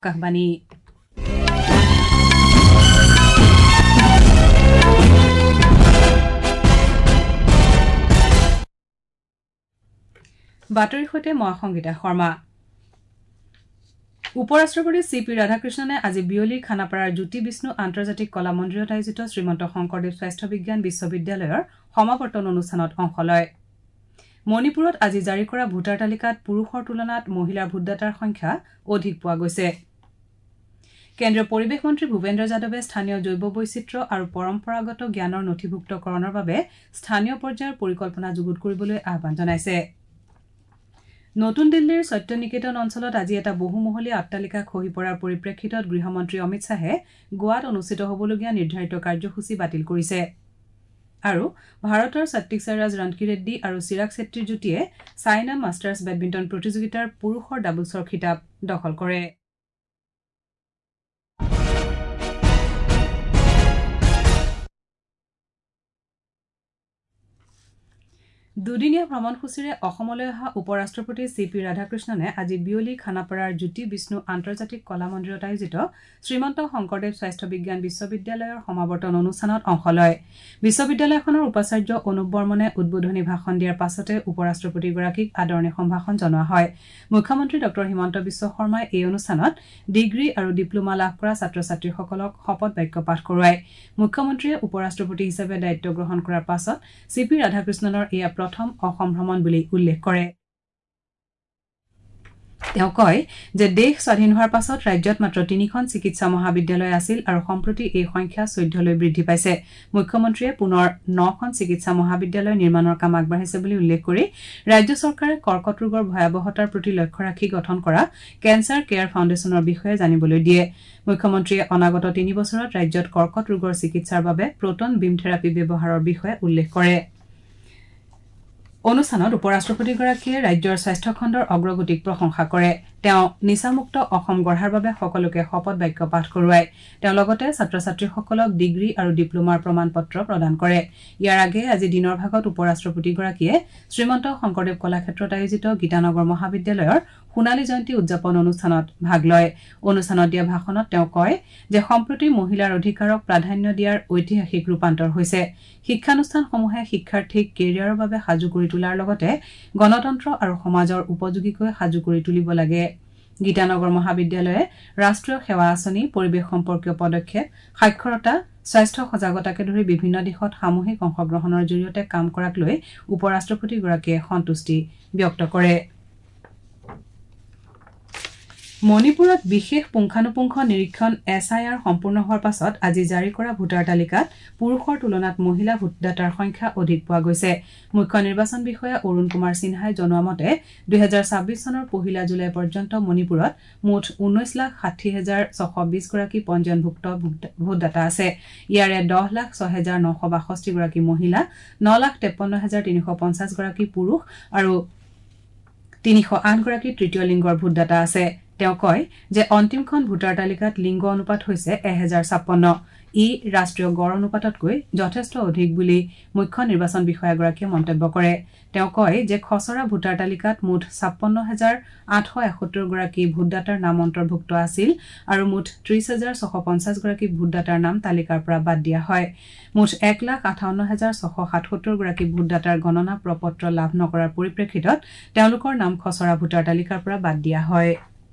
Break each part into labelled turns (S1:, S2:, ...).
S1: আকাশবাণী বাতৰিৰ সৈতে মই সংগীতা শৰ্মা উপৰাষ্ট্ৰপতি চিপি ৰাধাকৃষ্ণনে আজি বিয়লি খানাপাৰাৰ জ্যোতি বিষ্ণু আন্তৰ্জাতিক কলা মন্দিৰত আয়োজিত শ্ৰীমন্ত শংকৰদেৱ স্বাস্থ্য বিজ্ঞান বিশ্ববিদ্যালয়ৰ সমাৱৰ্তন অনুষ্ঠানত অংশ লয় মণিপুৰত আজি জাৰি কৰা ভোটাৰ তালিকাত পুৰুষৰ তুলনাত মহিলাৰ ভোটদাতাৰ সংখ্যা অধিক পোৱা গৈছে কেন্দ্ৰীয় পৰিৱেশ মন্ত্ৰী ভূপেন্দ্ৰ যাদৱে স্থানীয় জৈৱ বৈচিত্ৰ্য আৰু পৰম্পৰাগত জ্ঞানৰ নথিভুক্তকৰণৰ বাবে স্থানীয় পৰ্যায়ৰ পৰিকল্পনা যুগুত কৰিবলৈ আহ্বান জনাইছে নতুন দিল্লীৰ সত্য নিকেতন অঞ্চলত আজি এটা বহুমহলীয়া অট্টালিকা খহি পৰাৰ পৰিপ্ৰেক্ষিতত গৃহমন্ত্ৰী অমিত শাহে গোৱাত অনুষ্ঠিত হ'বলগীয়া নিৰ্ধাৰিত কাৰ্যসূচী বাতিল কৰিছে আৰু ভাৰতৰ সাত্বিক সাইৰাজ ৰণকিৰেড্ডি আৰু চিৰাগ শেট্টিৰ যুটিয়ে চাইনা মাষ্টাৰ্ছ বেডমিণ্টন প্ৰতিযোগিতাৰ পুৰুষৰ ডাবলছৰ খিতাপ দখল কৰে দুদিনীয়া ভ্ৰমণসূচীৰে অসমলৈ অহা উপৰাষ্ট্ৰপতি চিপি ৰাধাকৃষ্ণনে আজি বিয়লি খানাপাৰাৰ জ্যোতি বিষ্ণু আন্তৰ্জাতিক কলা মন্দিৰত আয়োজিত শ্ৰীমন্ত শংকৰদেৱ স্বাস্থ্য বিজ্ঞান বিশ্ববিদ্যালয়ৰ সমাৱৰ্তন অনুষ্ঠানত অংশ লয় বিশ্ববিদ্যালয়খনৰ উপাচাৰ্য অনুপ বৰ্মনে উদ্বোধনী ভাষণ দিয়াৰ পাছতে উপৰাষ্ট্ৰপতিগৰাকীক আদৰণি সম্ভাষণ জনোৱা হয় মুখ্যমন্ত্ৰী ডক্টৰ হিমন্ত বিশ্ব শৰ্মাই এই অনুষ্ঠানত ডিগ্ৰী আৰু ডিপ্লোমা লাভ কৰা ছাত্ৰ ছাত্ৰীসকলক শপত বাক্য পাঠ কৰোৱায় মুখ্যমন্ত্ৰীয়ে উপৰাষ্ট্ৰপতি হিচাপে দায়িত্ব গ্ৰহণ কৰাৰ পাছত চিপি ৰাধাকৃষ্ণনৰ এয়া প্ৰথম অসম ভ্ৰমণ বুলি উল্লেখ কৰে তেওঁ কয় যে দেশ স্বাধীন হোৱাৰ পাছত ৰাজ্যত মাত্ৰ ৩খন চিকিৎসা মহাবিদ্যালয় আছিল আৰু সম্প্ৰতি এই সংখ্যা ১৪লৈ বৃদ্ধি পাইছে মুখ্যমন্ত্ৰীয়ে পুনৰ ৯খন চিকিৎসা মহাবিদ্যালয় নিৰ্মাণৰ কাম আগবাঢ়িছে বুলি উল্লেখ কৰি ৰাজ্য চৰকাৰে কৰ্কট ৰোগৰ ভয়াৱহতাৰ প্ৰতি লক্ষ্য ৰাখি গঠন কৰা কেন্সাৰ কেয়াৰ ফাউণ্ডেশ্যনৰ বিষয়ে জানিবলৈ দিয়ে মুখ্যমন্ত্ৰীয়ে অনাগত ৩ বছৰত ৰাজ্যত কৰ্কট ৰোগৰ চিকিৎসাৰ বাবে প্ৰোটন বিম থেৰাপি ব্যৱহাৰৰ বিষয়ে উল্লেখ কৰে অনুষ্ঠানত উপৰাষ্ট্ৰপতিগৰাকীয়ে ৰাজ্যৰ স্বাস্থ্য খণ্ডৰ অগ্ৰগতিক প্ৰশংসা কৰে তেওঁ নিচামুক্ত অসম গঢ়াৰ বাবে সকলোকে শপত বাক্য পাঠ কৰোৱায় তেওঁ লগতে ছাত্ৰ ছাত্ৰীসকলক ডিগ্ৰী আৰু ডিপ্লোমাৰ প্ৰমাণপত্ৰ প্ৰদান কৰে ইয়াৰ আগেয়ে আজি দিনৰ ভাগত উপৰাষ্ট্ৰপতিগৰাকীয়ে শ্ৰীমন্ত শংকৰদেৱ কলাক্ষেত্ৰত আয়োজিত গীতানগৰ মহাবিদ্যালয়ৰ সোণালী জয়ন্তী উদযাপন অনুষ্ঠানত ভাগ লয় অনুষ্ঠানত দিয়া ভাষণত তেওঁ কয় যে সম্প্ৰতি মহিলাৰ অধিকাৰক প্ৰাধান্য দিয়াৰ ঐতিহাসিক ৰূপান্তৰ হৈছে শিক্ষানুষ্ঠানসমূহে শিক্ষাৰ্থীক কেৰিয়াৰৰ বাবে সাজু কৰি তোলাৰ লগতে গণতন্ত্ৰ আৰু সমাজৰ উপযোগীকৈ সাজু কৰি তুলিব লাগে গীতানগৰ মহাবিদ্যালয়ে ৰাষ্ট্ৰীয় সেৱা আঁচনি পৰিৱেশ সম্পৰ্কীয় পদক্ষেপ সাক্ষৰতা স্বাস্থ্য সজাগতাকে ধৰি বিভিন্ন দিশত সামূহিক অংশগ্ৰহণৰ জৰিয়তে কাম কৰাক লৈ উপৰাষ্ট্ৰপতিগৰাকীয়ে সন্তুষ্টি ব্যক্ত কৰে মণিপুৰত বিশেষ পুংখানুপুংখ নিৰীক্ষণ SIR সম্পূৰ্ণ হোৱাৰ পাছত আজি জাৰি কৰা ভোটাৰ তালিকাত পুৰুষৰ তুলনাত মহিলা ভোটদাতাৰ সংখ্যা অধিক পোৱা গৈছে মুখ্য নিৰ্বাচন বিষয়া অৰুণ কুমাৰ সিনহাই জনোৱা মতে ২০২৬ চনৰ ১ জুলাই পৰ্যন্ত মণিপুৰত মুঠ ১৯,৬০,৬২০ গৰাকী পঞ্জীয়নভুক্ত ভোটদাতা আছে ইয়াৰে ১০,০৬,৯৬২ গৰাকী মহিলা ৯,৫৩,৩৫০ গৰাকী পুৰুষ আৰু ৩০৮ গৰাকী তৃতীয় লিংগৰ ভোটদাতা আছে তেওঁ কয় যে অন্তিমখন ভোটাৰ তালিকাত লিংগ অনুপাত হৈছে ১০৫৬ ই ৰাষ্ট্ৰীয় গড় অনুপাততকৈ যথেষ্ট অধিক বুলি মুখ্য নিৰ্বাচন বিষয়াগৰাকীয়ে মন্তব্য কৰে তেওঁ কয় যে খচৰা ভোটাৰ তালিকাত মুঠ ৫৬,৮৭১ গৰাকী ভোটদাতাৰ নাম অন্তৰ্ভুক্ত আছিল আৰু মুঠ ৩০,৬৫০ গৰাকী ভোটদাতাৰ নাম তালিকাৰ পৰা বাদ দিয়া হয় মুঠ ১,৫৮,৬৭৭ গৰাকী ভোটদাতাৰ গণনা প্ৰপত্ৰ লাভ নকৰাৰ পৰিপ্ৰেক্ষিতত তেওঁলোকৰ নাম খচৰা ভোটাৰ তালিকাৰ পৰা বাদ দিয়া হয়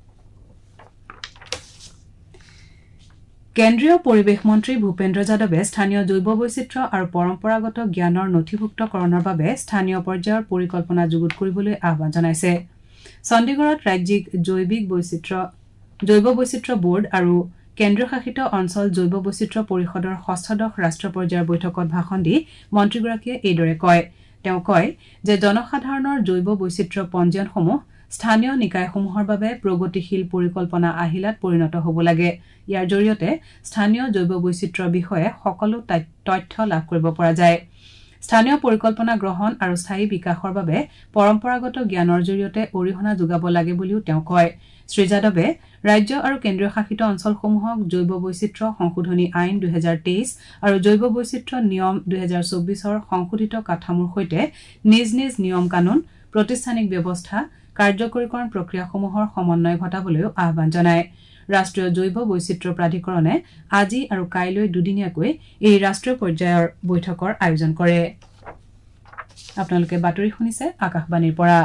S1: কেন্দ্ৰীয় পৰিৱেশ মন্ত্ৰী ভূপেন্দ্ৰ যাদৱে স্থানীয় জৈৱ বৈচিত্ৰ্য আৰু পৰম্পৰাগত জ্ঞানৰ নথিভুক্তকৰণৰ বাবে স্থানীয় পৰ্যায়ৰ পৰিকল্পনা যুগুত কৰিবলৈ আহ্বান জনাইছে চণ্ডীগড়ত ৰাজ্যিক জৈৱ বৈচিত্ৰ্য বোৰ্ড আৰু কেন্দ্ৰীয় শাসিত অঞ্চল জৈৱ বৈচিত্ৰ্য পৰিষদৰ ষষ্ঠদশ ৰাষ্ট্ৰীয় পৰ্যায়ৰ বৈঠকত ভাষণ দি মন্ত্ৰীগৰাকীয়ে এইদৰে কয় তেওঁ কয় যে জনসাধাৰণৰ জৈৱ বৈচিত্ৰ্য পঞ্জীয়নসমূহ স্থানীয় নিকায়সমূহৰ বাবে প্ৰগতিশীল পৰিকল্পনা আহিলাত পৰিণত হ'ব লাগে ইয়াৰ জৰিয়তে স্থানীয় জৈৱ বৈচিত্ৰ্যৰ বিষয়ে সকলো তথ্য লাভ কৰিব পৰা যায় স্থানীয় পৰিকল্পনা গ্ৰহণ আৰু স্থায়ী বিকাশৰ বাবে পৰম্পৰাগত জ্ঞানৰ জৰিয়তে অৰিহণা যোগাব লাগে বুলিও তেওঁ কয় শ্ৰী যাদৱে ৰাজ্য আৰু কেন্দ্ৰীয় শাসিত অঞ্চলসমূহক জৈৱ বৈচিত্ৰ্য সংশোধনী আইন ২০২৩ আৰু জৈৱ বৈচিত্ৰ্য নিয়ম ২০২৪ৰ সংশোধিত কাঠামোৰ সৈতে নিজ নিজ নিয়ম কানুন প্ৰতিষ্ঠানিক ব্যৱস্থা কাৰ্যকৰীকৰণ প্ৰক্ৰিয়াসমূহৰ সমন্বয় ঘটাবলৈও আহ্বান জনায় ৰাষ্ট্ৰীয় জৈৱ বৈচিত্ৰ্য প্ৰাধিকৰণে আজি আৰু কাইলৈ দুদিনীয়াকৈ এই ৰাষ্ট্ৰীয় পৰ্যায়ৰ বৈঠকৰ আয়োজন কৰে। আপোনালোকে বাতৰি শুনিছে আকাশবাণীৰ পৰা।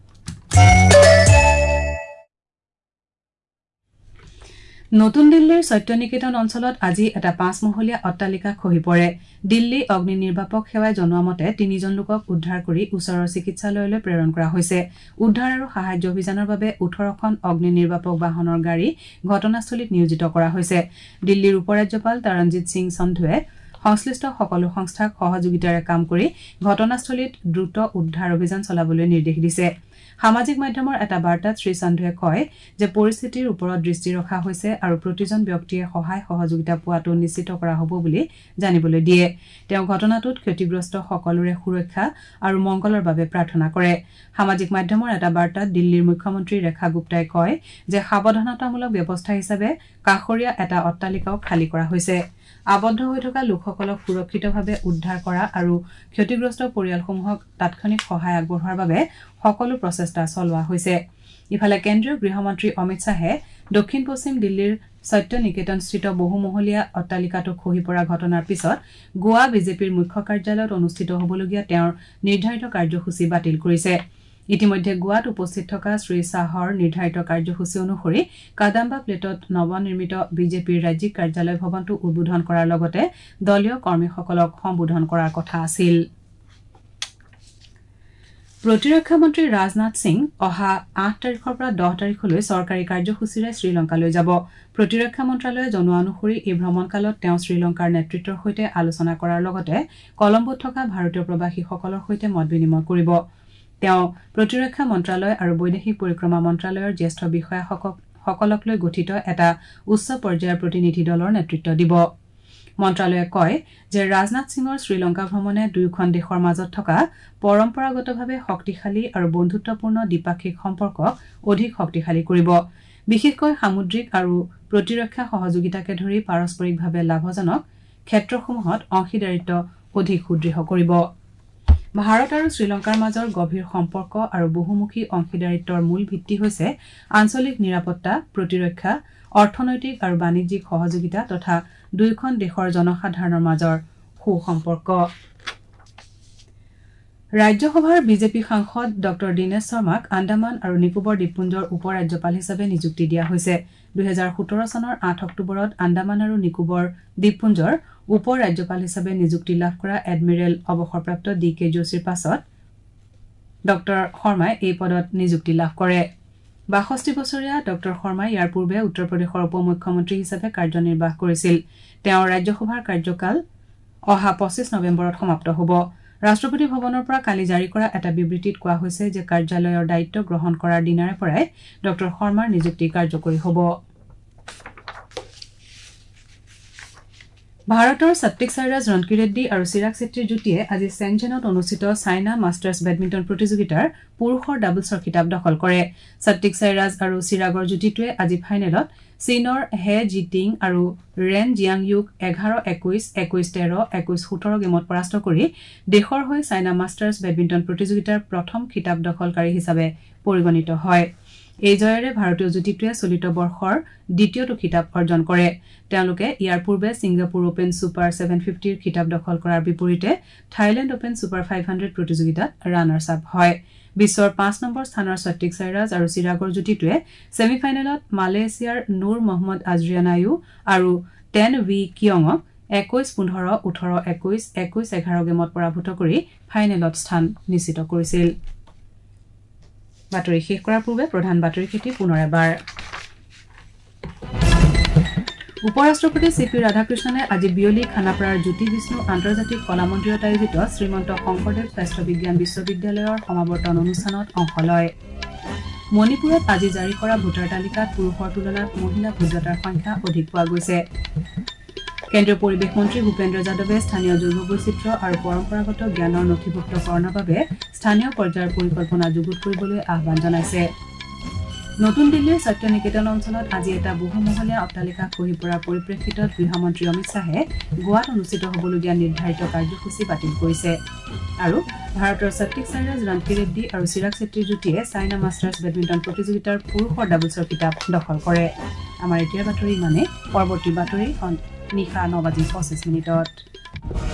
S1: নতুন দিল্লীৰ সত্যনিকেতন অঞ্চলত আজি এটা 5-মহলীয়া অট্টালিকা খহি পৰে। দিল্লী অগ্নি নিৰ্বাপক সেৱাই জনোৱা মতে 3জন লোকক উদ্ধাৰ কৰি ওচৰৰ চিকিৎসালয়লৈ প্ৰেৰণ কৰা হৈছে। উদ্ধাৰ আৰু সাহায্য অভিযানৰ বাবে 18খন অগ্নি নিৰ্বাপক বাহনৰ গাড়ী ঘটনাস্থলীত নিয়োজিত কৰা হৈছে। দিল্লীৰ উপ ৰাজ্যপাল তৰণজিৎ সিং সন্ধুৱে সংশ্লিষ্ট সকলো সংস্থাক সহযোগিতাৰে কাম কৰি ঘটনাস্থলীত দ্ৰুত উদ্ধাৰ অভিযান চলাবলৈ নিৰ্দেশ দিছে। সামাজিক মাধ্যমৰ এটা বাৰ্তাত শ্ৰী সন্ধুৱে কয় যে পৰিস্থিতিৰ ওপৰত দৃষ্টি ৰখা হৈছে আৰু প্ৰতিজন ব্যক্তিয়ে সহায় সহযোগিতা পোৱাটো নিশ্চিত কৰা হ'ব বুলি জানিবলৈ দিয়ে। তেওঁ ঘটনাটোত ক্ষতিগ্ৰস্ত সকলোৰে সুৰক্ষা আৰু মংগলৰ বাবে প্ৰাৰ্থনা কৰে। সামাজিক মাধ্যমৰ এটা বাৰ্তাত দিল্লীৰ মুখ্যমন্ত্ৰী ৰেখা গুপ্তাই কয় যে সাৱধানতামূলক ব্যৱস্থা হিচাপে কাষৰীয়া এটা অট্টালিকাও খালী কৰা হৈছে। আবদ্ধ হৈ থকা লোকসকলক সুৰক্ষিতভাৱে উদ্ধাৰ কৰা আৰু ক্ষতিগ্ৰস্ত পৰিয়ালসমূহক তাৎক্ষণিক সহায় আগবঢ়োৱাৰ বাবে সকলো প্ৰচেষ্টা চলোৱা হৈছে। ইফালে কেন্দ্ৰীয় গৃহমন্ত্ৰী অমিত শ্বাহে দক্ষিণ পশ্চিম দিল্লীৰ সত্য নিকেতনস্থিত বহুমহলীয়া অট্টালিকাটো খহি পৰা ঘটনাৰ পিছত গোৱা বিজেপিৰ মুখ্য কাৰ্যালয়ত অনুষ্ঠিত হ'বলগীয়া তেওঁৰ নিৰ্ধাৰিত কাৰ্যসূচী বাতিল কৰিছে। ইতিমধ্যে গোৱাত উপস্থিত থকা শ্ৰী শ্বাহৰ নিৰ্ধাৰিত কাৰ্যসূচী অনুসৰি কাদাম্বা প্লেটত নৱনিৰ্মিত বিজেপিৰ ৰাজ্যিক কাৰ্যালয় ভৱনটো উদ্বোধন কৰাৰ লগতে দলীয় কৰ্মীসকলক সম্বোধন কৰাৰ কথা আছিল। প্ৰতিৰক্ষা মন্ত্ৰী ৰাজনাথ সিং অহা 8 তাৰিখৰ পৰা 10 তাৰিখলৈ চৰকাৰী কাৰ্যসূচীৰে শ্ৰীলংকালৈ যাব। প্ৰতিৰক্ষা মন্ত্ৰালয়ে জনোৱা অনুসৰি এই ভ্ৰমণকালত তেওঁ শ্ৰীলংকাৰ নেতৃত্বৰ সৈতে আলোচনা কৰাৰ লগতে কলম্বোত থকা ভাৰতীয় প্ৰৱাসীসকলৰ সৈতে মত বিনিময় কৰিব। তেওঁ প্ৰতিৰক্ষা মন্ত্ৰালয় আৰু বৈদেশিক পৰিক্ৰমা মন্ত্ৰালয়ৰ জ্যেষ্ঠ বিষয়াসকলক লৈ গঠিত এটা উচ্চ পৰ্যায়ৰ প্ৰতিনিধি দলৰ নেতৃত্ব দিব। মন্ত্ৰালয়ে কয় যে ৰাজনাথ সিঙৰ শ্ৰীলংকা ভ্ৰমণে দুয়োখন দেশৰ মাজত থকা পৰম্পৰাগতভাৱে শক্তিশালী আৰু বন্ধুত্বপূৰ্ণ দ্বিপাক্ষিক সম্পৰ্কক অধিক শক্তিশালী কৰিব। বিশেষকৈ সামুদ্ৰিক আৰু প্ৰতিৰক্ষা সহযোগিতাকে ধৰি পাৰস্পৰিকভাৱে লাভজনক ক্ষেত্ৰসমূহত অংশীদাৰিত্ব অধিক সুদৃঢ় কৰিব। ভাৰত আৰু শ্ৰীলংকাৰ মাজৰ গভীৰ সম্পৰ্ক আৰু বহুমুখী অংশীদাৰিত্বৰ মূল ভিত্তি হৈছে আঞ্চলিক নিৰাপত্তা, প্ৰতিৰক্ষা, অৰ্থনৈতিক আৰু বাণিজ্যিক সহযোগিতা তথা দুয়োখন দেশৰ জনসাধাৰণৰ মাজৰ সুসম্পৰ্ক। ৰাজ্যসভাৰ বিজেপি সাংসদ ড দীনেশ শৰ্মাক আন্দামান আৰু নিকোবৰ দ্বীপপুঞ্জৰ উপ ৰাজ্যপাল হিচাপে নিযুক্তি দিয়া হৈছে। 2017 চনৰ 8 অক্টোবৰত আন্দামান আৰু নিকোবৰ দ্বীপপুঞ্জৰ উপ ৰাজ্যপাল হিচাপে নিযুক্তি লাভ কৰা এডমিৰেল অৱসৰপ্ৰাপ্ত DK যোশীৰ পাছত ড শৰ্মাই এই পদত নিযুক্তি লাভ কৰে। 62 বছৰীয়া ড শৰ্মাই ইয়াৰ পূৰ্বে উত্তৰ প্ৰদেশৰ উপ মুখ্যমন্ত্ৰী হিচাপে কাৰ্যনিৰ্বাহ কৰিছিল। তেওঁৰ ৰাজ্যসভাৰ কাৰ্যকাল অহা 25 নৱেম্বৰত সমাপ্ত হ'ব। ৰাষ্ট্ৰপতি ভৱনৰ পৰা কালি জাৰি কৰা এটা বিবৃতিত কোৱা হৈছে যে কাৰ্যালয়ৰ দায়িত্ব গ্ৰহণ কৰাৰ দিনাৰে পৰাই ড শৰ্মাৰ নিযুক্তি কাৰ্যকৰী হ'ব। ভাৰতৰ সাত্বিক সাইৰাজ ৰনকিৰেড্ডী আৰু চিৰাগ ছেট্টীৰ যুটিয়ে আজি চেনজেনত অনুষ্ঠিত চাইনা মাষ্টাৰ্ছ বেডমিণ্টন প্ৰতিযোগিতাৰ পুৰুষৰ ডাবলছৰ খিতাপ দখল কৰে। সাত্বিক সাইৰাজ আৰু চিৰাগৰ যুটিটোৱে আজি ফাইনেলত চীনৰ হে জিটিং আৰু ৰেন জিয়াংয়ুক 11-21, 21-13, 21-17 গেমত পৰাস্ত কৰি দেশৰ হৈ চাইনা মাষ্টাৰ্ছ বেডমিণ্টন প্ৰতিযোগিতাৰ প্ৰথম খিতাপ দখলকাৰী হিচাপে পৰিগণিত হয়। এই জয়েৰে ভাৰতীয় যুটিটোৱে চলিত বৰ্ষৰ দ্বিতীয়টো খিতাপ অৰ্জন কৰে। তেওঁলোকে ইয়াৰ পূৰ্বে ছিংগাপুৰ অপেন ছুপাৰ 750ৰ খিতাপ দখল কৰাৰ বিপৰীতে থাইলেণ্ড অপেন ছুপাৰ 500 প্ৰতিযোগিতাত ৰানাৰ্ছ আপ হয়। বিশ্বৰ 5 নম্বৰ স্থানৰ সাত্বিক সাইৰাজ আৰু চিৰাগৰ যুটিটোৱে ছেমিফাইনেলত মালয়েছিয়াৰ নুৰ মহম্মদ আজৰিয়ানায়ু আৰু টেন ভি কিয়ঙক 21-15, 18-21, 21-11 গেমত পৰাভূত কৰি ফাইনেলত স্থান নিশ্চিত কৰিছিল। বাতৰি শেষ কৰাৰ পূৰ্বে প্ৰধান বাতৰি খেতি পুনৰ এবাৰ। উপৰাষ্ট্ৰপতি CP ৰাধাকৃষ্ণনে আজি বিয়লি খানাপাৰাৰ জ্যোতি বিষ্ণু আন্তৰ্জাতিক কলা মন্দিৰত আয়োজিত শ্ৰীমন্ত শংকৰদেৱ স্বাস্থ্য বিজ্ঞান বিশ্ববিদ্যালয়ৰ সমাৱৰ্তন অনুষ্ঠানত অংশ লয়। মণিপুৰত আজি জাৰি কৰা ভোটাৰ তালিকাত পুৰুষৰ তুলনাত মহিলা ভোটদাতাৰ সংখ্যা অধিক পোৱা গৈছে। কেন্দ্ৰীয় পৰিৱেশ মন্ত্ৰী ভূপেন্দ্ৰ যাদৱে স্থানীয় জৈৱ বৈচিত্ৰ্য আৰু পৰম্পৰাগত জ্ঞানৰ নথিভুক্তকৰণৰ বাবে স্থানীয় পৰ্যায়ৰ পৰিকল্পনা যুগুত কৰিবলৈ আহ্বান জনাইছে। নতুন দিল্লীৰ সত্য নিকেতন অঞ্চলত আজি এটা বহুমহলীয়া অট্টালিকা খহি পৰাৰ পৰিপ্ৰেক্ষিতত গৃহমন্ত্ৰী অমিত শ্বাহে গোৱাত অনুষ্ঠিত হ'বলগীয়া নিৰ্ধাৰিত কাৰ্যসূচী বাতিল কৰিছে আৰু ভাৰতৰ সত্বিক সাইৰাজ ৰণকিৰেড্ডী আৰু চিৰাগ ছেট্টীৰ যুটিয়ে চাইনা মাষ্টাৰ্ছ বেডমিণ্টন প্ৰতিযোগিতাৰ পুৰুষৰ ডাবলছৰ খিতাপ দখল কৰে আমাৰ এতিয়াৰ বাতৰি ইমানে পৰৱৰ্তী বাতৰি নিশা 9:25 মিনিটত